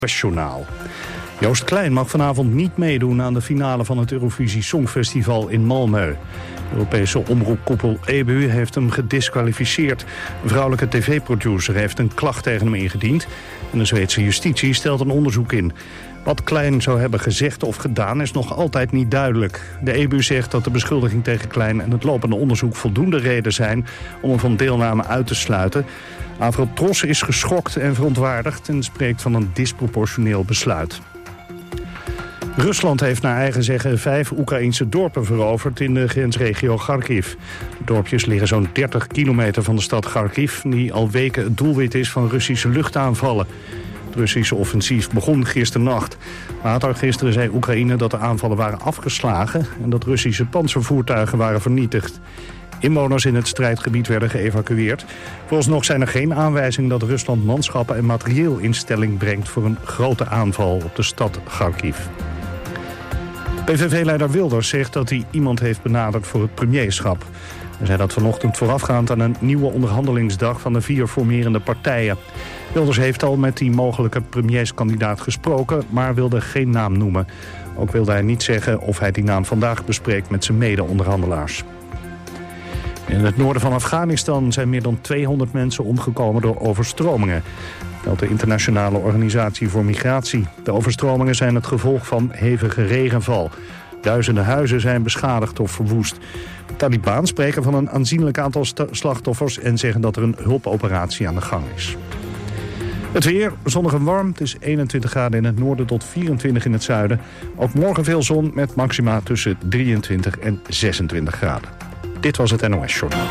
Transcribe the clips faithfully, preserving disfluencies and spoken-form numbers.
Journaal. Joost Klein mag vanavond niet meedoen aan de finale van het Eurovisie Songfestival in Malmö. De Europese omroepkoepel E B U heeft hem gediskwalificeerd. Een vrouwelijke tv-producer heeft een klacht tegen hem ingediend. En de Zweedse justitie stelt een onderzoek in. Wat Klein zou hebben gezegd of gedaan is nog altijd niet duidelijk. De E B U zegt dat de beschuldiging tegen Klein en het lopende onderzoek voldoende reden zijn om hem van deelname uit te sluiten. Avrotros is geschokt en verontwaardigd en spreekt van een disproportioneel besluit. Rusland heeft naar eigen zeggen vijf Oekraïnse dorpen veroverd in de grensregio Kharkiv. De dorpjes liggen zo'n dertig kilometer van de stad Kharkiv, die al weken het doelwit is van Russische luchtaanvallen. Het Russische offensief begon gisternacht. Later gisteren zei Oekraïne dat de aanvallen waren afgeslagen en dat Russische pantservoertuigen waren vernietigd. Inwoners in het strijdgebied werden geëvacueerd. Vooralsnog zijn er geen aanwijzingen dat Rusland manschappen en materieel in stelling brengt voor een grote aanval op de stad Kharkiv. P V V-leider Wilders zegt dat hij iemand heeft benaderd voor het premierschap. Hij zei dat vanochtend voorafgaand aan een nieuwe onderhandelingsdag van de vier formerende partijen. Wilders heeft al met die mogelijke premierskandidaat gesproken, maar wilde geen naam noemen. Ook wilde hij niet zeggen of hij die naam vandaag bespreekt met zijn mede-onderhandelaars. In het noorden van Afghanistan zijn meer dan tweehonderd mensen omgekomen door overstromingen, meldt de Internationale Organisatie voor Migratie. De overstromingen zijn het gevolg van hevige regenval. Duizenden huizen zijn beschadigd of verwoest. De Taliban spreken van een aanzienlijk aantal slachtoffers en zeggen dat er een hulpoperatie aan de gang is. Het weer, zonnig en warm. Het is eenentwintig graden in het noorden tot vierentwintig in het zuiden. Ook morgen veel zon met maxima tussen drieëntwintig en zesentwintig graden. Dit was het N O S-journaal.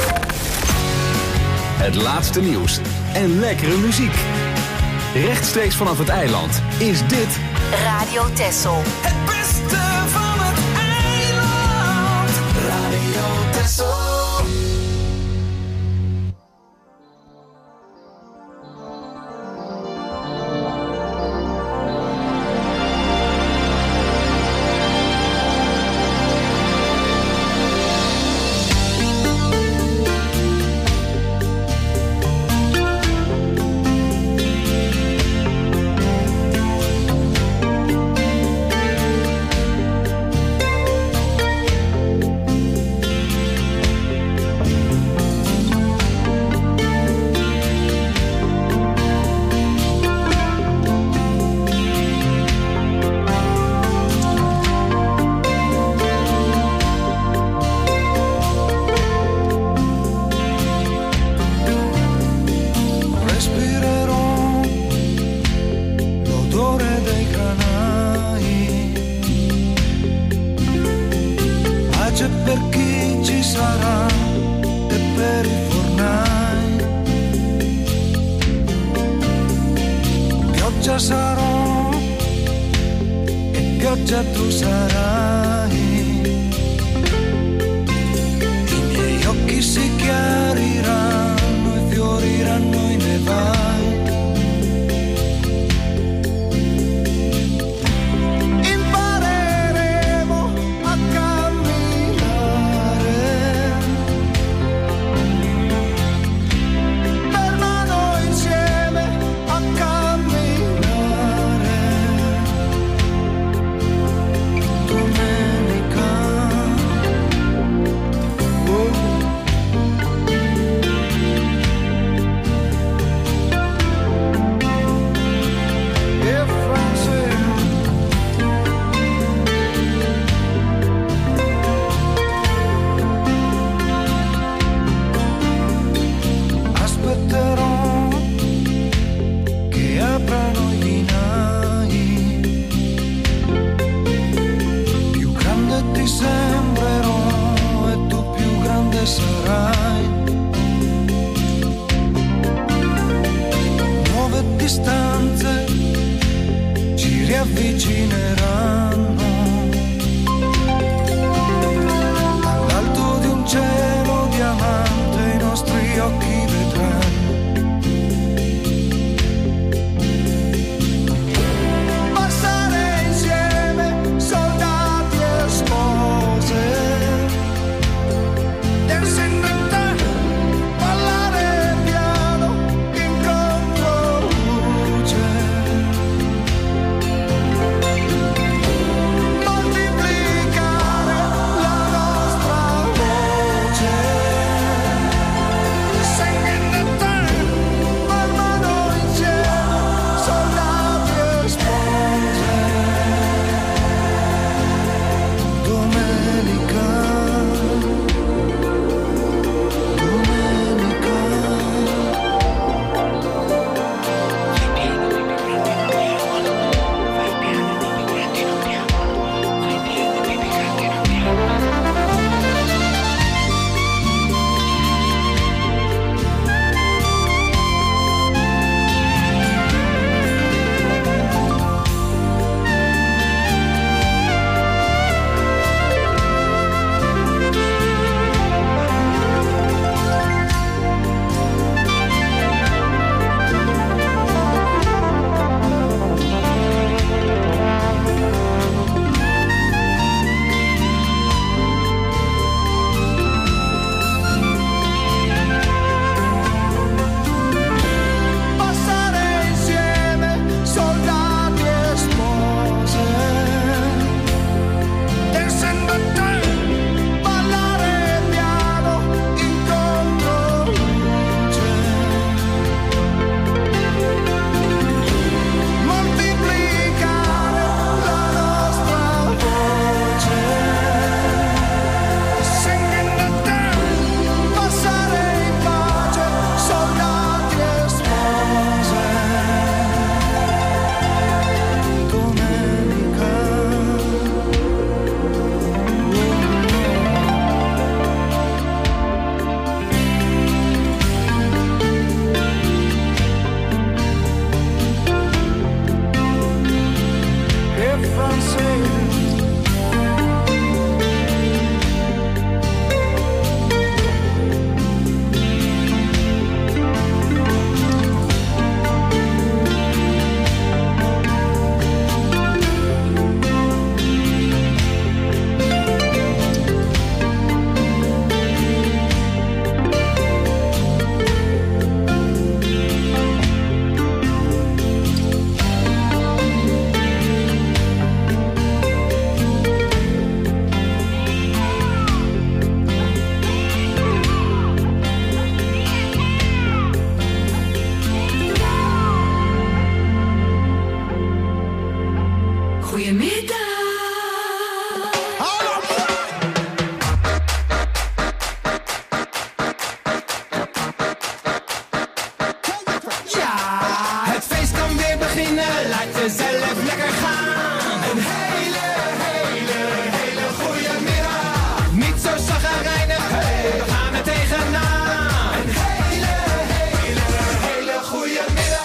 Het laatste nieuws en lekkere muziek. Rechtstreeks vanaf het eiland is dit Radio Texel. Het beste van het eiland. Radio Texel. Goedemiddag. Ja, het feest kan weer beginnen. Laat jezelf lekker gaan. Een hele, hele, hele goede middag. Niet zo chagrijnig, hey, we gaan er tegenaan. Een hele, hele, hele goede middag.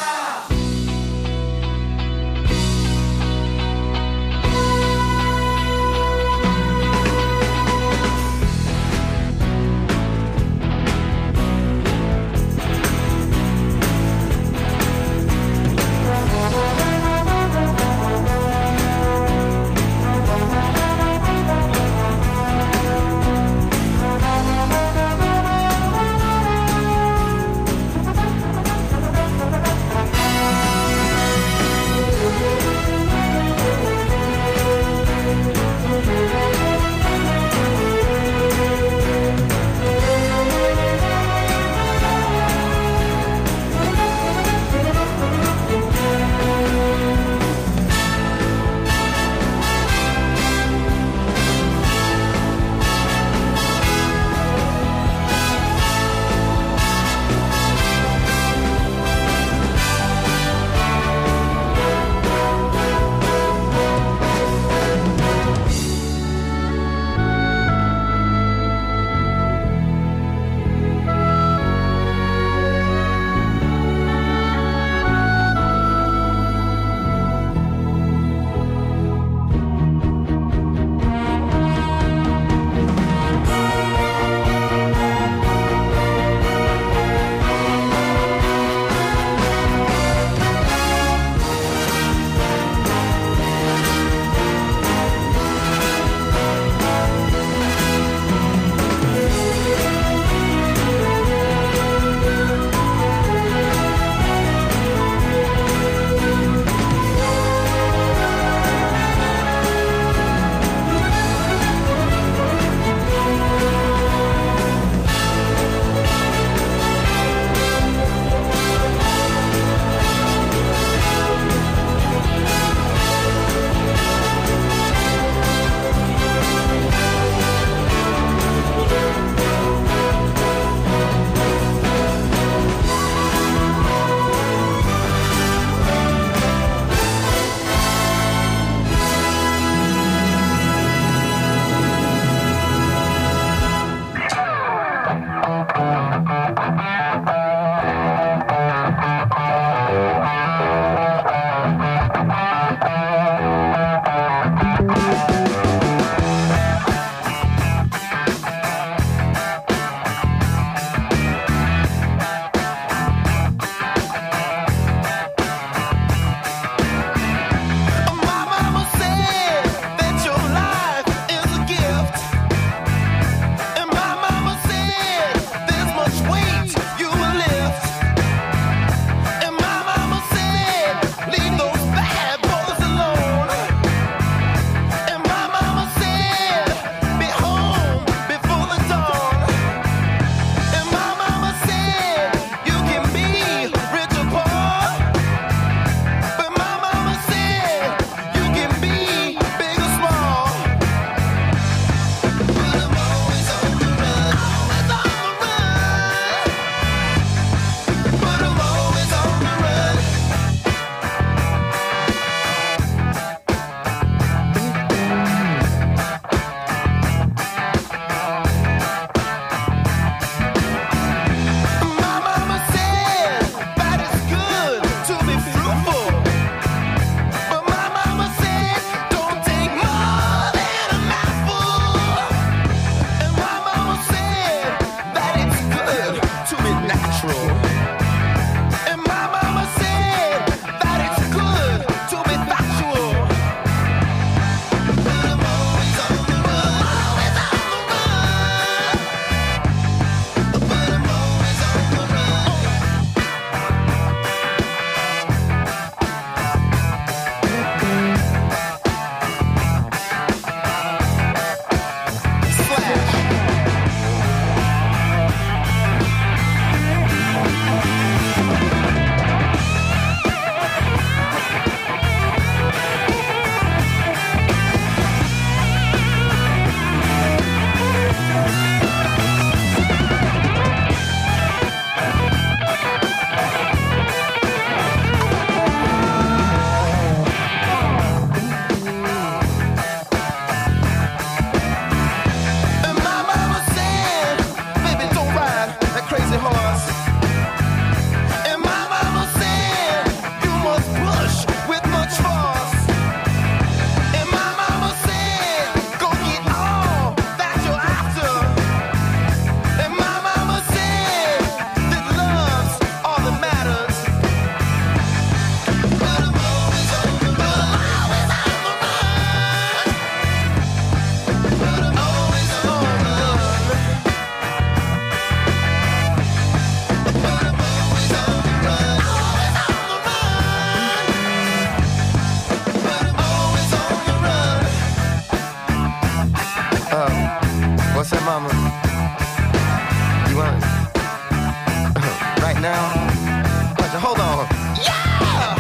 mama. You want right now? Hold on. Yeah!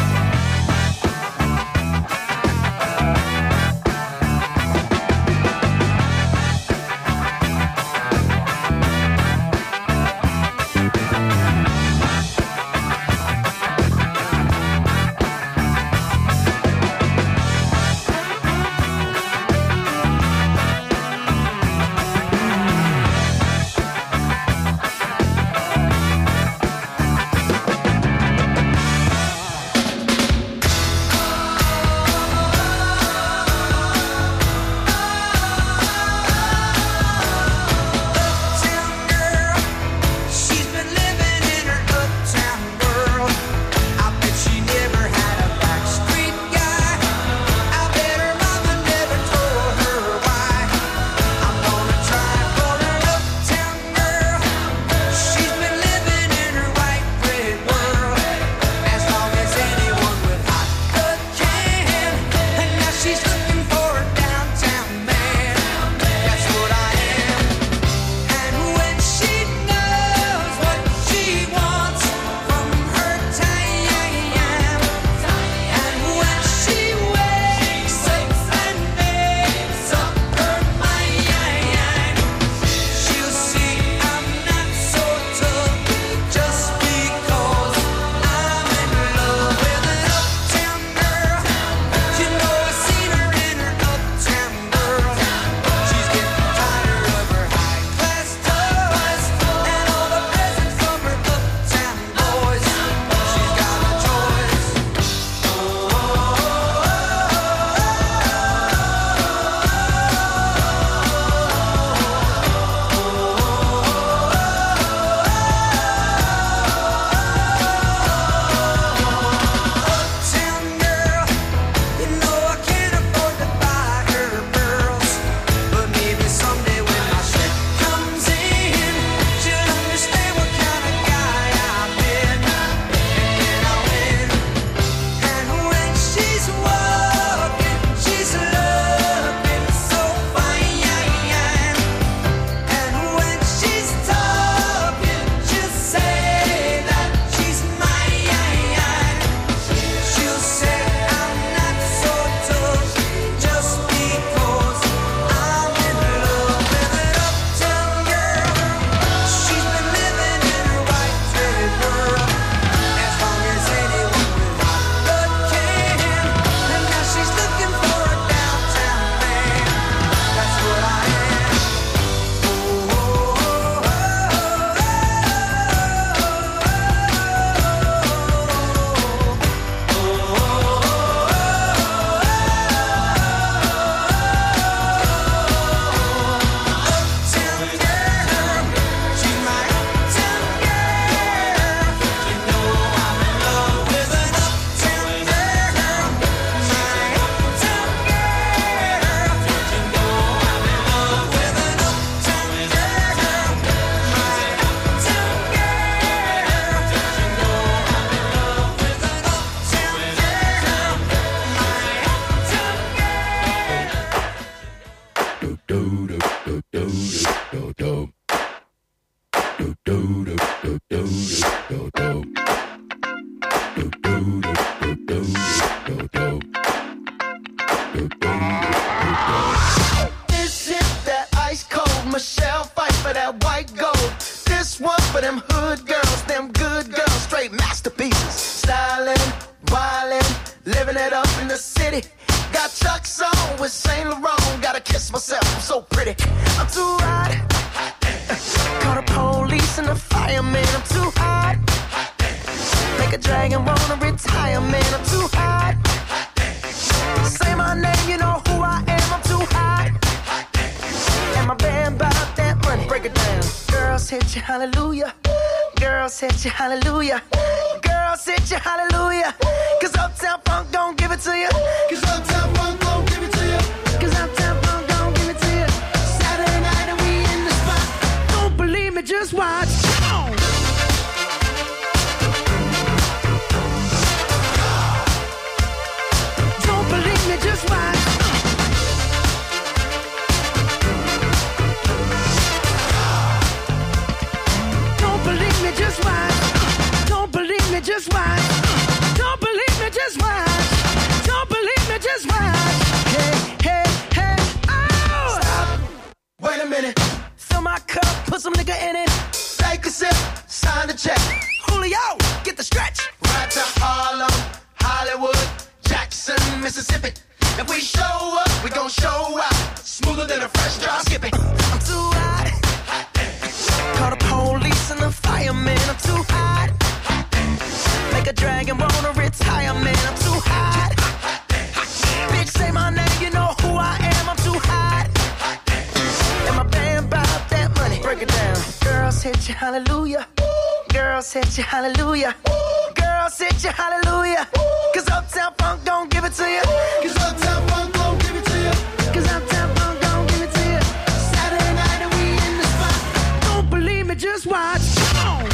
Mississippi. If we show up, we gon' show out. Smoother than a fresh drop skipping. I'm too hot. hot Call the police and the fireman. I'm too hot. hot Make a dragon wanna retire, man. I'm too hot. hot Bitch, say my name, you know who I am. I'm too hot. hot And my band bout that money. Break it down. Girls hit you, hallelujah. Girls hit you, hallelujah. Girls hit you, hallelujah. Cause Uptown Funk don't give it to you. Cause Uptown Funk don't give it to you. Cause Uptown Funk don't give it to you. Saturday night and we in the spot. Don't believe me, just watch. Come on.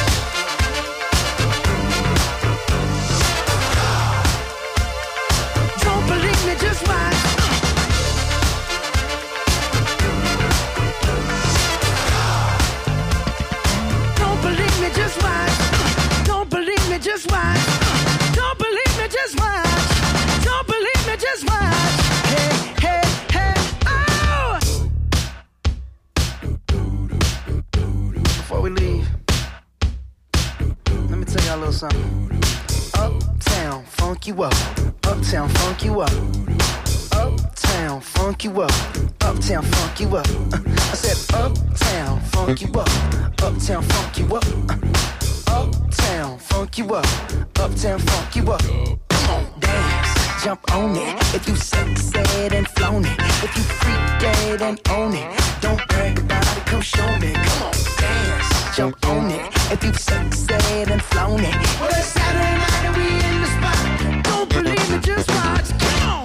Don't believe me, just watch. Don't believe me, just watch. Don't believe me, just watch. Don't believe me, just watch. Don't believe me, just watch. Hey, hey, hey, oh! Before we leave, let me tell y'all a little something. Uptown, funk you up. Uptown, funk you up. Uptown, funk you up. Uptown, funk you up. I said uptown, funk you up. Uptown, funk you up. Uptown, funk you up. Uptown, funk you up. Come on, dance, jump on it. If you sexed and flown it. If you freaked dead and own it. Don't brag about it, come show me. Come on, dance, jump on it. If you sexed and flown it. Well, it's Saturday night and we in the spot. Don't believe me, just watch. Come on.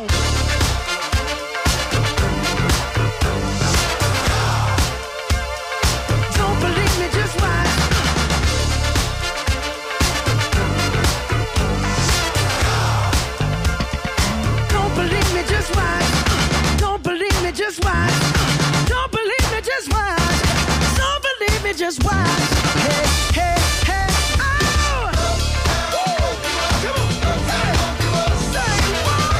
Don't believe me, just watch. Don't believe me, just watch. Don't believe me, just watch. Don't believe me, just watch. Don't believe me, just watch. Hey, hey, hey, oh! Come on, say it. Say what?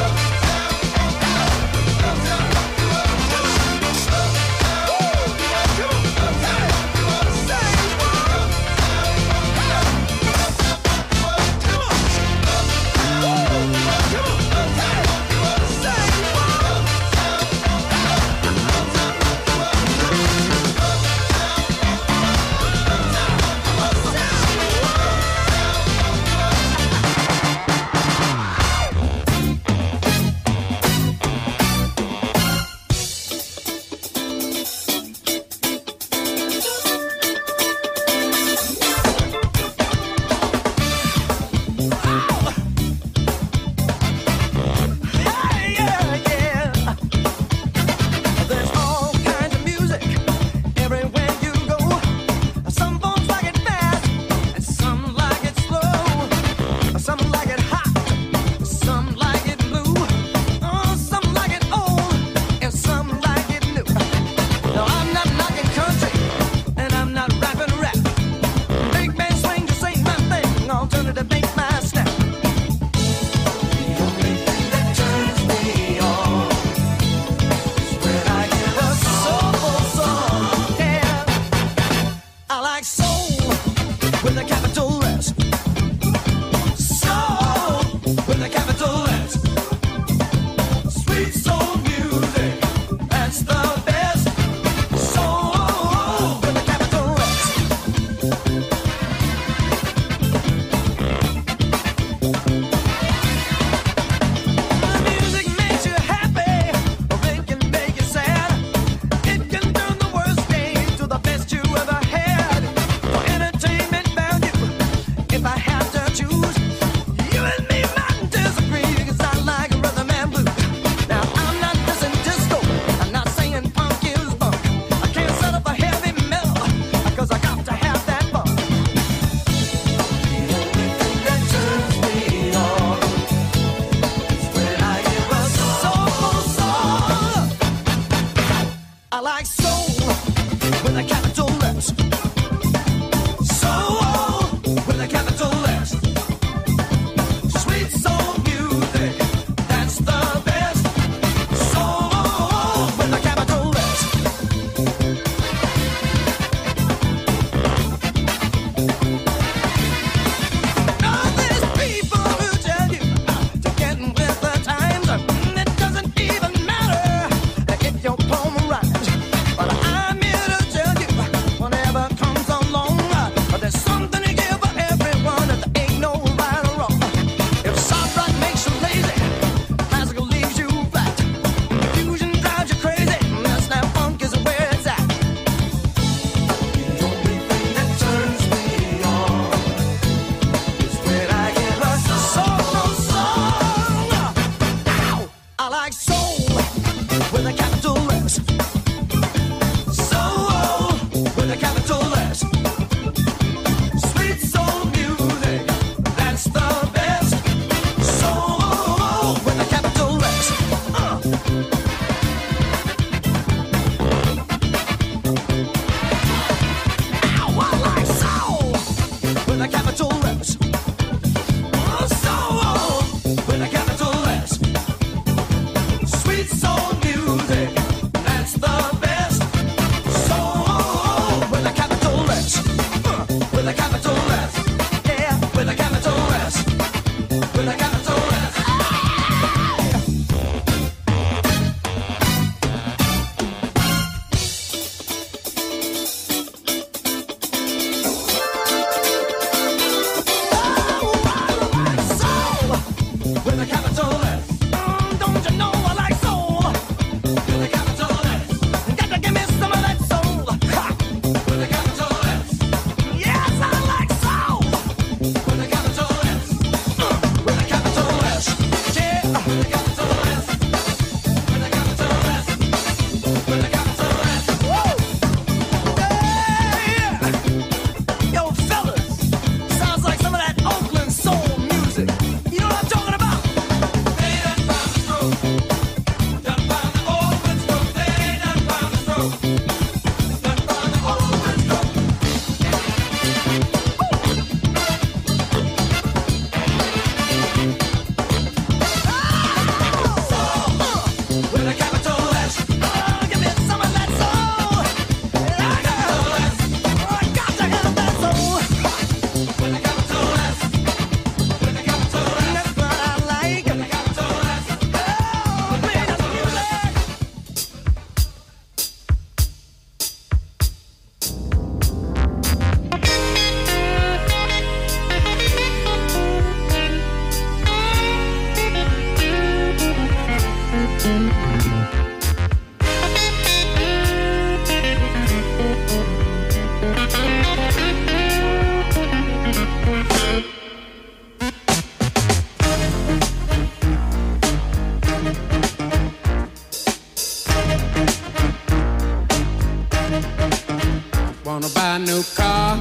Wanna buy a new car,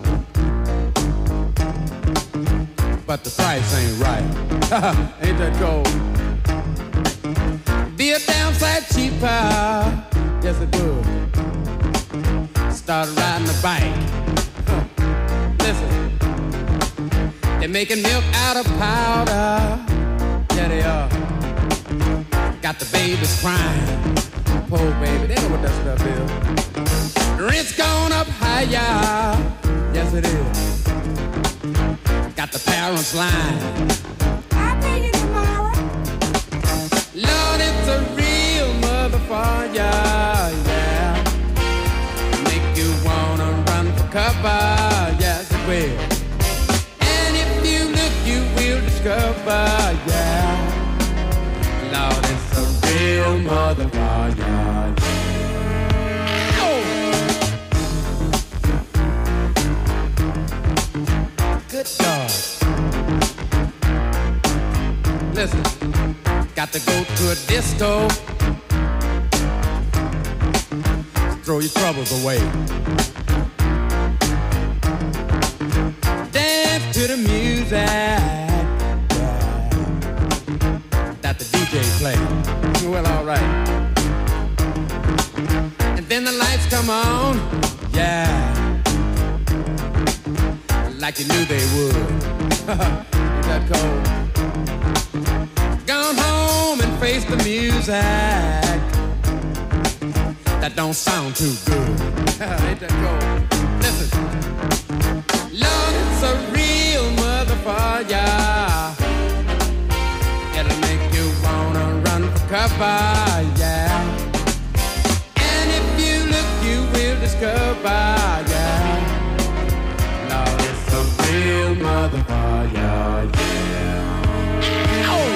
but the price ain't right. Ain't that cold? Be a downside cheaper, yes it would. Start riding a bike. Huh. Listen, they're making milk out of powder. Yeah they are. Got the babies crying. Poor baby, they know what that stuff is. Rent's gone up higher, yes it is. Got the parents lying. I'll pay you tomorrow. Lord, it's a real motherfucker, yeah. Make you wanna run for cover, yes it will. And if you look, you will discover, yeah. Lord, it's a real motherfucker, yeah. Good God. Listen, got to go to a disco. Throw your troubles away. Dance to the music, yeah, that the D J plays. Well, all right. And then the lights come on, yeah, like you knew they would. Is that cold? Gone home and face the music that don't sound too good. Ain't that cold? Listen, Lord, it's a real motherfucker. It'll make you wanna run for cover, yeah. And if you look, you will discover, yeah. Real motherfucker, yeah. Oh.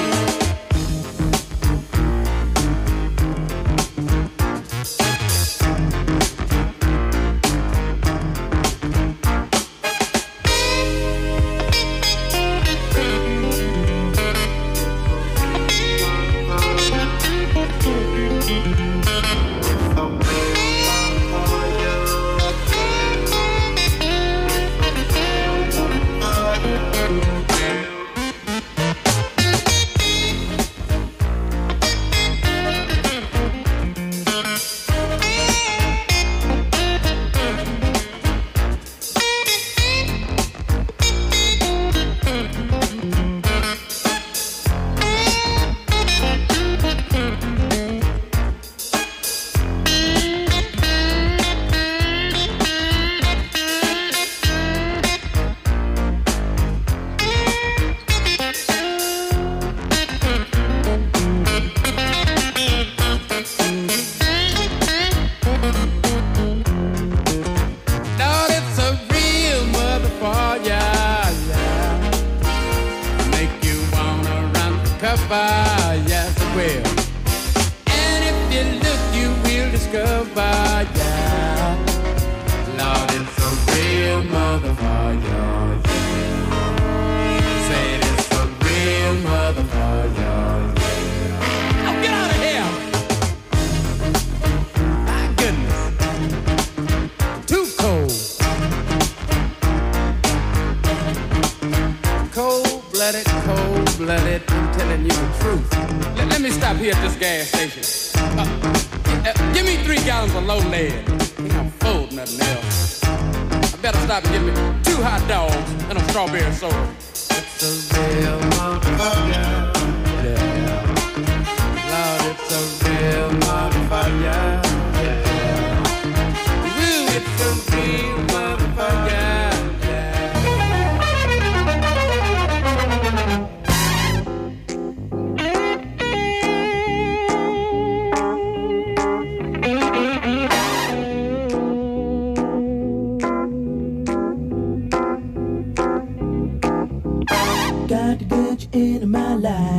Got to get you into my life.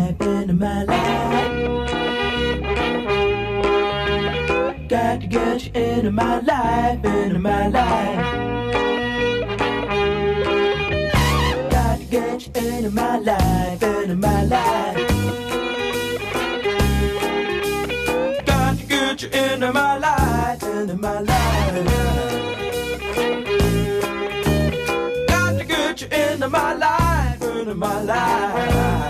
get you into my life, into my life. Got to get you into my life, into my life. Got to get you into my life, into my life. Got to get you into my life, into my life.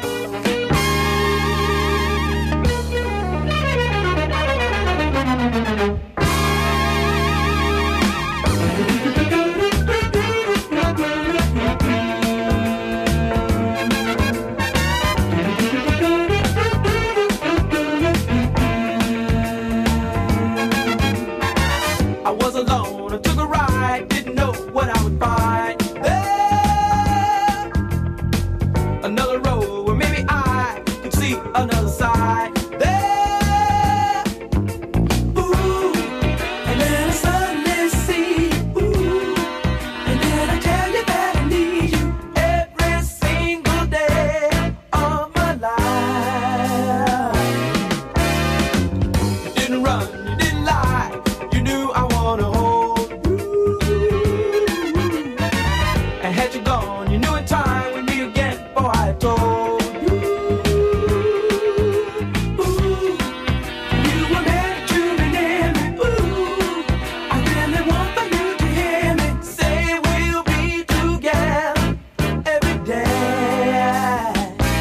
I was alone, I took a ride, didn't know what I would find. There, another road where maybe I could see another side. There, ooh, and then I suddenly see, ooh, and then I tell you that I need you every single day of my life. You didn't run, you didn't lie, you knew I wanna hold you. And had you gone, you knew in time we'd meet again before I told you. Ooh, you were meant to be near me. Ooh, I really want for you to hear me say we'll be together every day.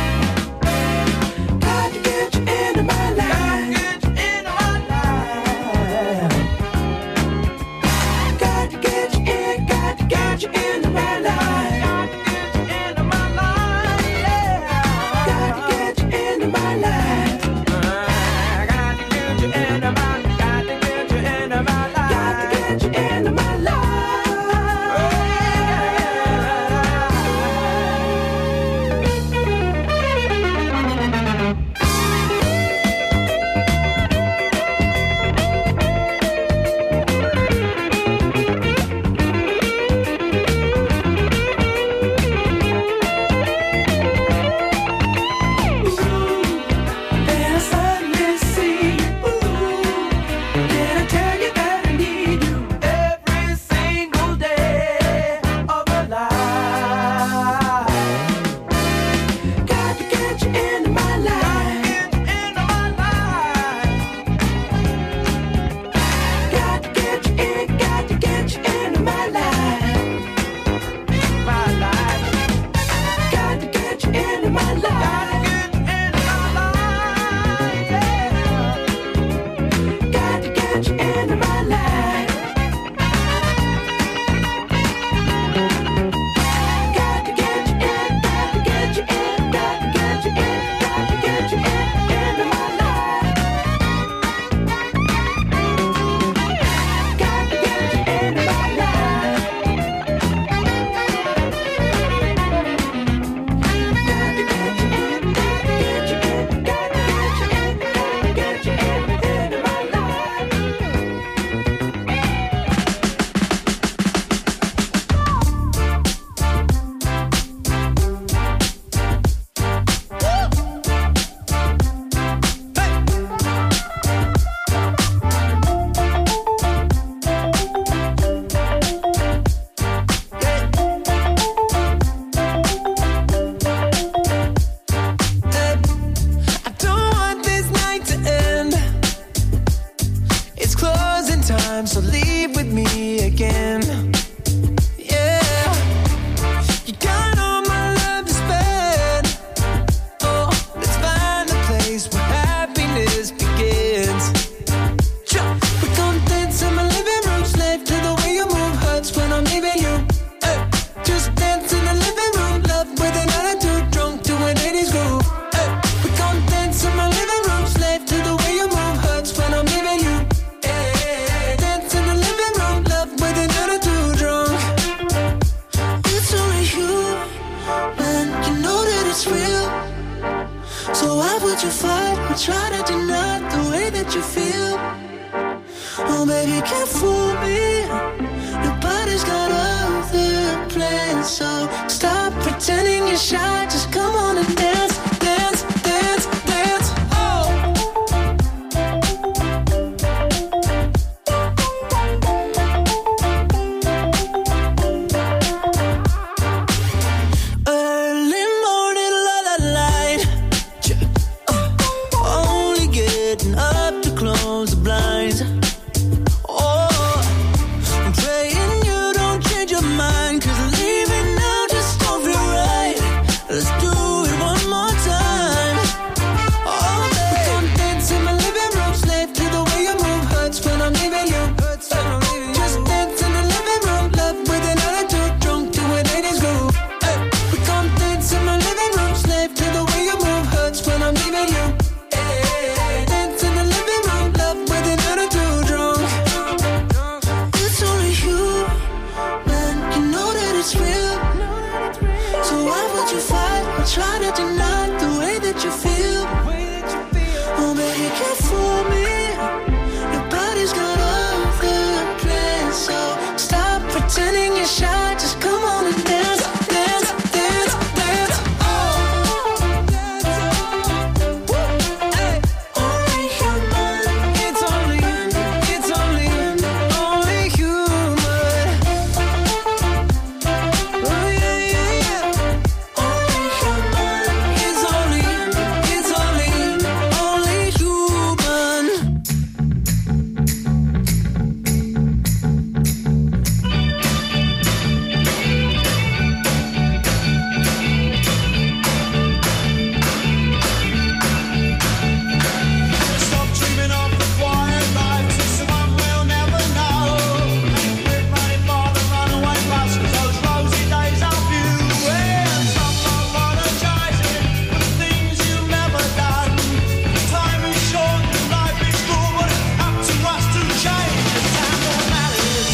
Got to get you into my life. Got to get you into my life. Got to get you in, got to get you into my life. Got to get you into my life, yeah. Got to get you into my life. Got to get you into my, got to get you into my life. Got to get you into my life. Then I suddenly see, ooh, then I tell you that I need you every single day of my life. Got to get you into my life. Got to get you in, got to get you into my life. My life. Got to get you into my life. Got to get you into my life, yeah. Got to get you into my life. Got to get you in, got to get you in, got to get you in, got to get you in, into my life. Got to get you into my life. Got to get you in, got to get you in, got to get you in, got to get you in, into my life. I don't want this night to end. It's closing time, so leave with me again. Yeah, you got all my love to spend. Oh, let's find a place where happiness begins. Sure, we gon' dance in my living room, slave to the way you move. Hurts when I'm leaving you. Hey, just dance in the living room, love with an attitude, drunk to an eighties groove. Hey, we gon' dance in my living room, slave to the way you move. Hurts when I'm leaving you. Hey, dance in the living room, love with an attitude, drunk. It's only you, when you know that it's real. So why would you fight or try to deny the way that you feel? Oh, baby, you can't fool me. Nobody's got other plans, so stop pretending you're shy. Just come on and dance, dance, dance, dance. Oh. make it for me. Nobody's got all the plans, so stop pretending you're shy. Just come on and dance, dance, dance, dance. Oh, hey. Only human. It's only, it's only, only human. Oh yeah, yeah, yeah. Only human. It's only, it's only, only human. Stop dreaming of the quiet life, 'cause someone will never know. Quit running for the runaway bus, 'cause those rosy days are few. And stop apologizing for the things you've never done. Time is short and life is cool, but it's up to us to change. The time that matters.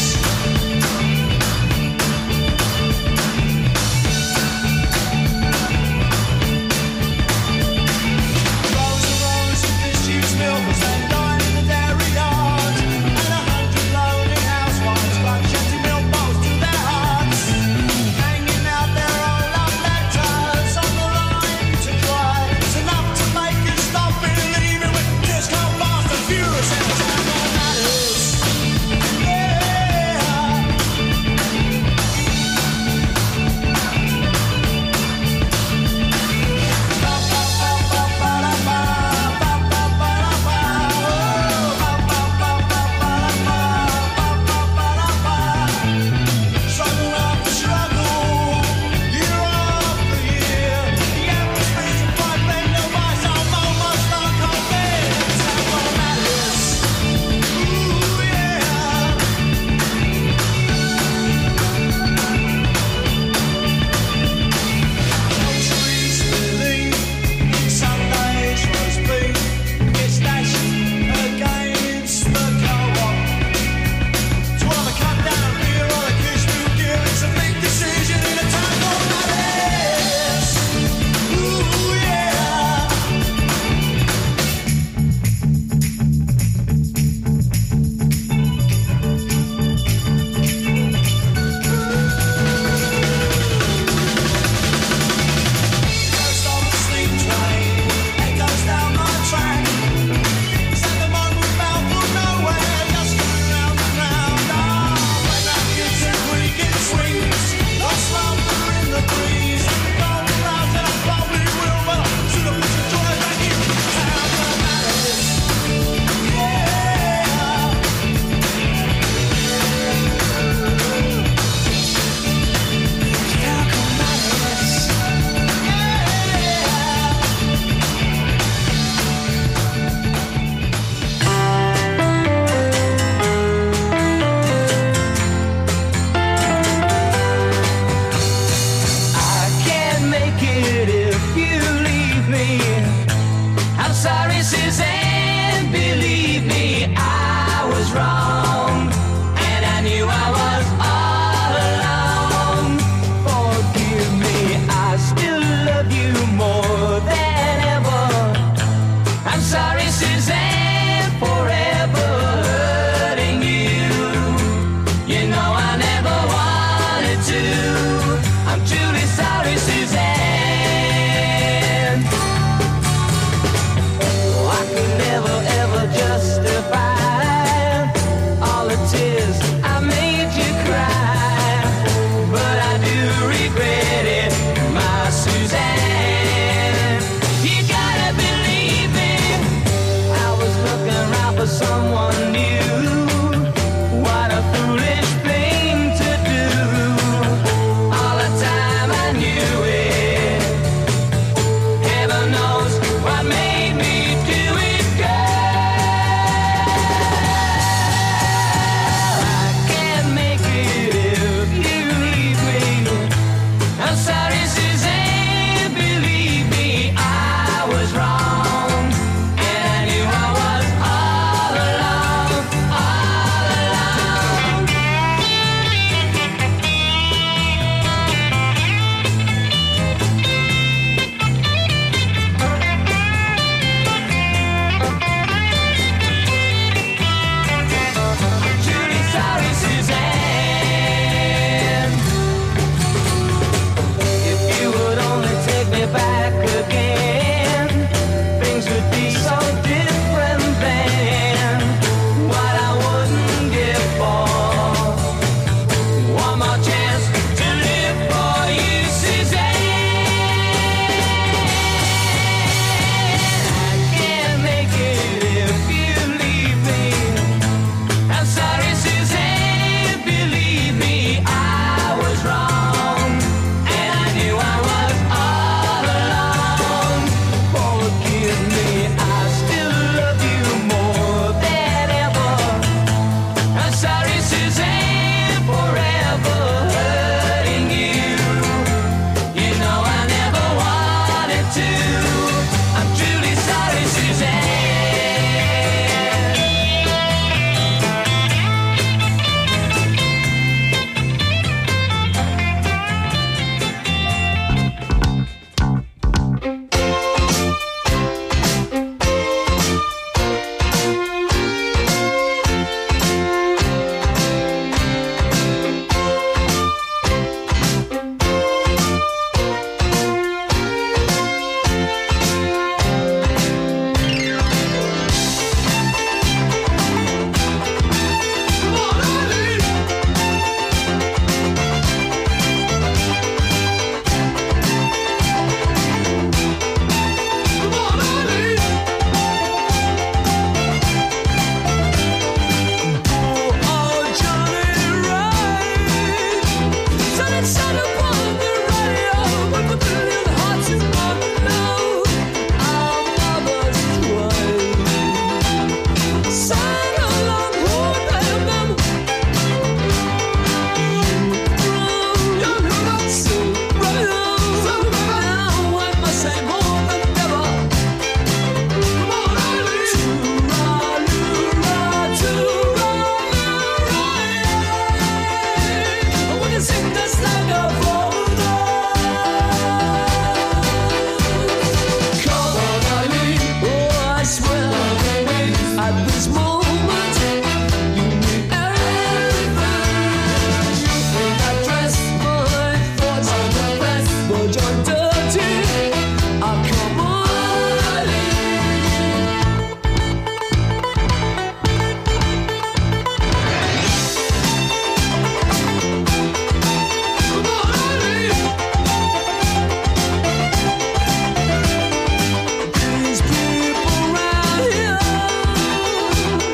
Rows and rows of disused milk as they line in the dairy yard, and a hundred lonely housewives clutch empty milk bowls to their hearts, hanging out their own love letters on the line to dry. It's enough to make you stop believing when tears come fast and furious, and the time that matters. Yeah. Struggle after struggle, year after year, the atmosphere's a fight, bend no rise, our moments don't compare. Time what matters. Ooh, yeah. Groceries filling, Sundays roast beef, gets dashed against the co-op. To either cut down beer or the kids new gear, it's a big decision in a time that matters. Ooh, yeah. Ghost of the sleep train, echoes down my track. Is that the moment bound for nowhere, just going round and round? Ah, when that guitar creaking swings, lost laughter in the breeze. Round and round and I probably will, but I should have put some joy back in town that matters. Yeah. Town that matters. I can't make it if you leave me. I'm sorry, Suzanne, believe me, I was wrong, and I knew I was all alone. Forgive me, I still love you more than ever. I'm sorry, Suzanne, forever hurting you. You know I never wanted to. I'm truly sorry, Suzanne. Oh, I could never ever justify all the tears I made you cry, but I do regret it, my Suzanne. You gotta believe me, I was at this moment. You need everything. And I dress my thoughts on the rest, but you're dirty. Oh, come on. These people around here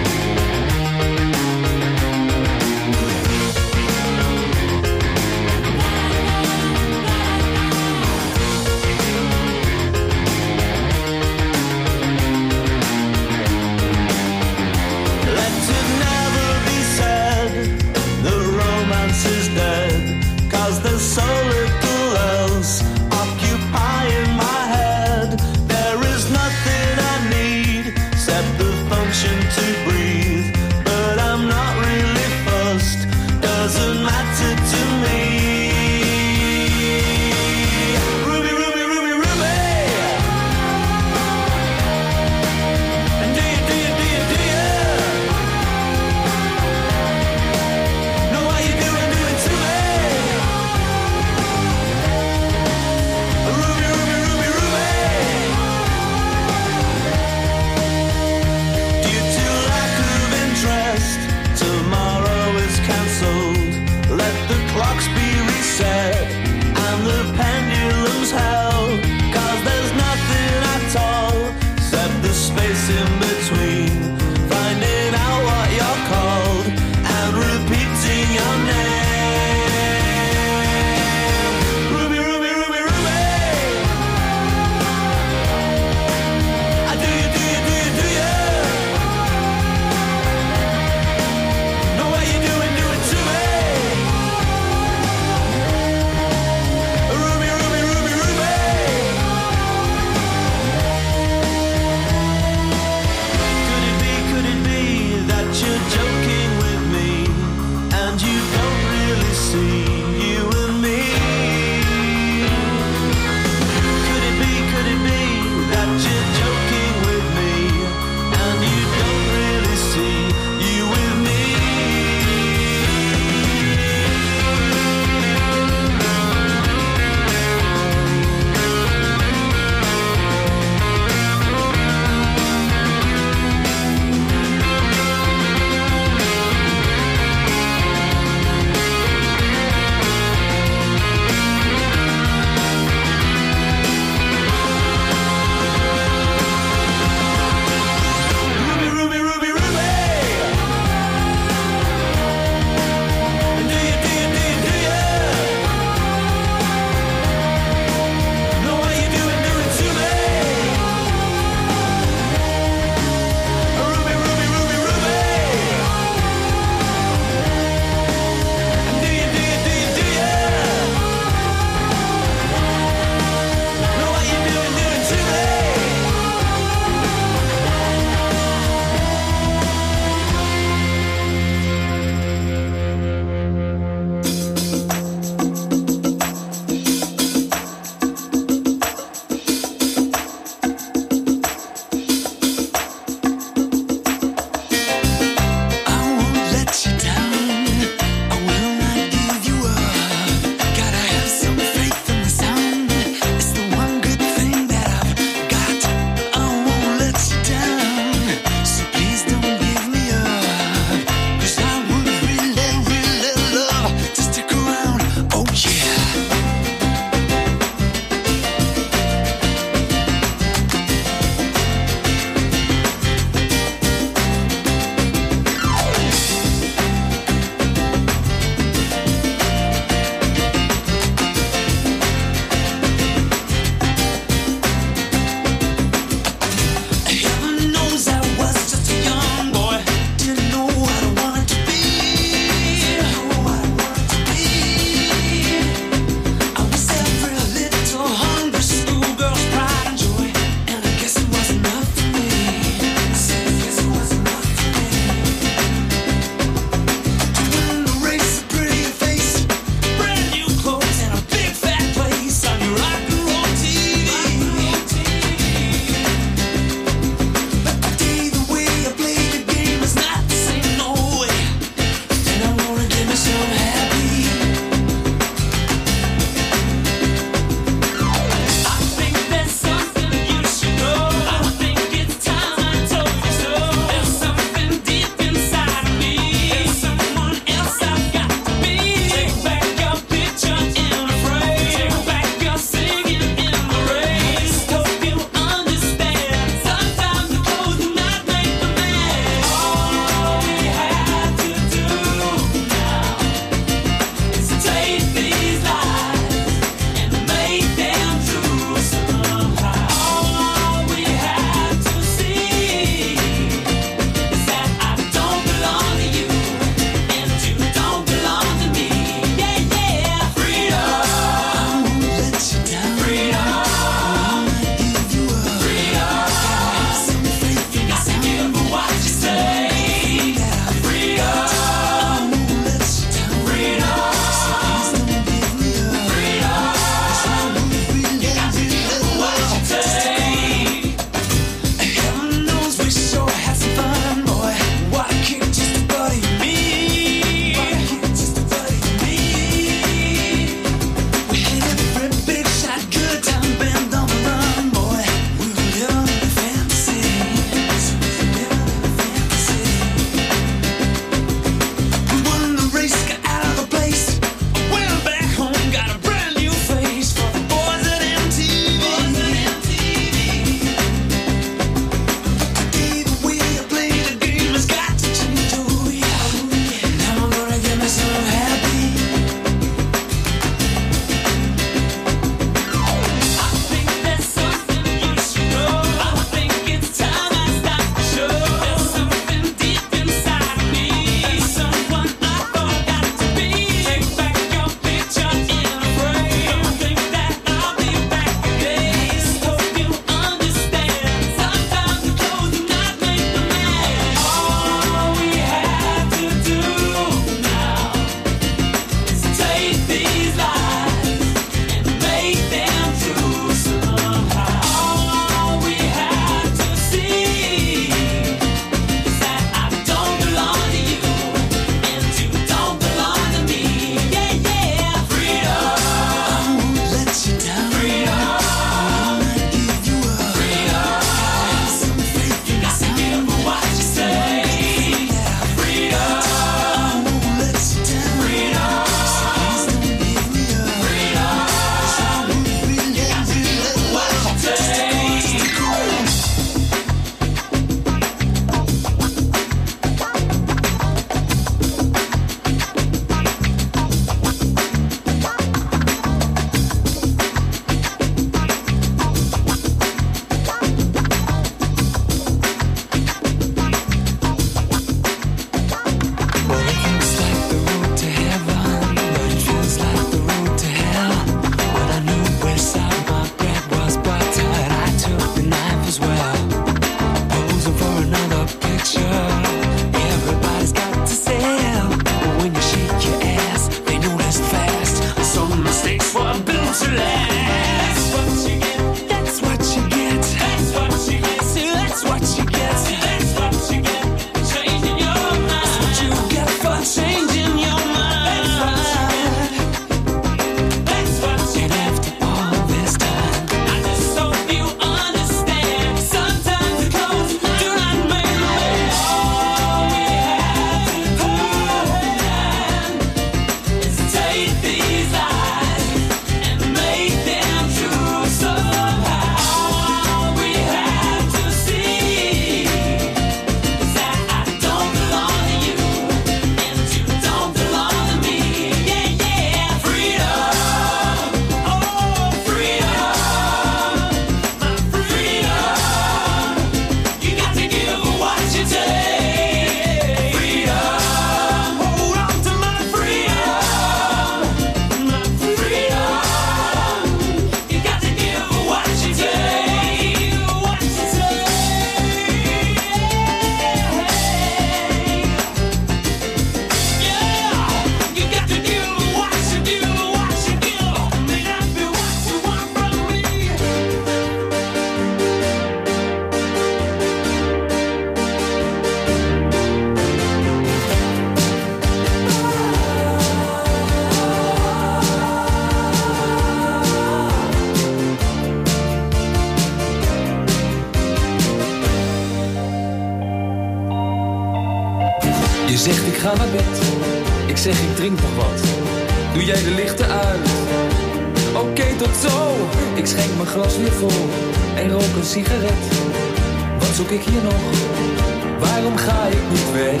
zegt ik ga naar bed, ik zeg ik drink nog wat. Doe jij de lichten uit? Oké, okay, tot zo. Ik schenk mijn glas weer vol en rook een sigaret. Wat zoek ik hier nog? Waarom ga ik niet weg?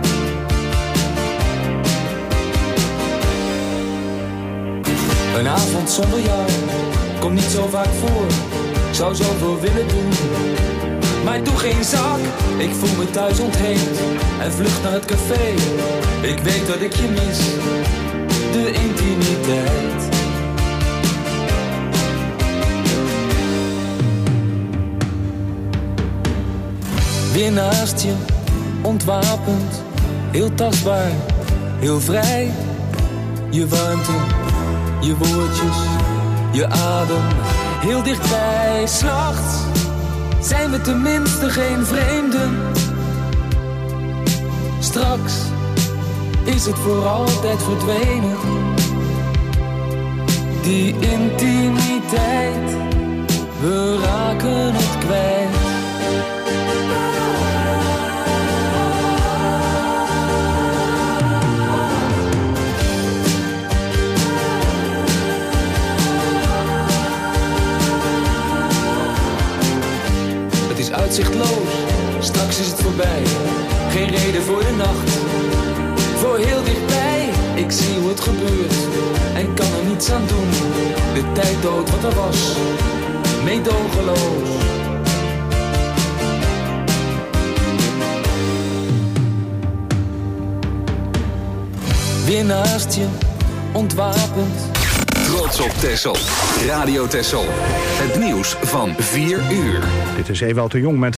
Een avond zonder jou komt niet zo vaak voor. Zou zoveel willen doen, maar doe geen zak. Ik voel me thuis ontheemd en vlucht naar het café. Ik weet dat ik je mis, de intimiteit. Weer naast je, ontwapend, heel tastbaar, heel vrij. Je warmte, je woordjes, je adem, heel dichtbij. 's Nachts zijn we tenminste geen vreemden. Straks is het voor altijd verdwenen. Die intimiteit, we raken het kwijt. Uitzichtloos, straks is het voorbij. Geen reden voor de nacht, voor heel dichtbij. Ik zie hoe het gebeurt en kan er niets aan doen. De tijd dood wat er was, meedogenloos. Weer naast je, ontwapend. Trots op Texel. Radio Texel. Het nieuws van vier uur. Dit is Ewout de Jong met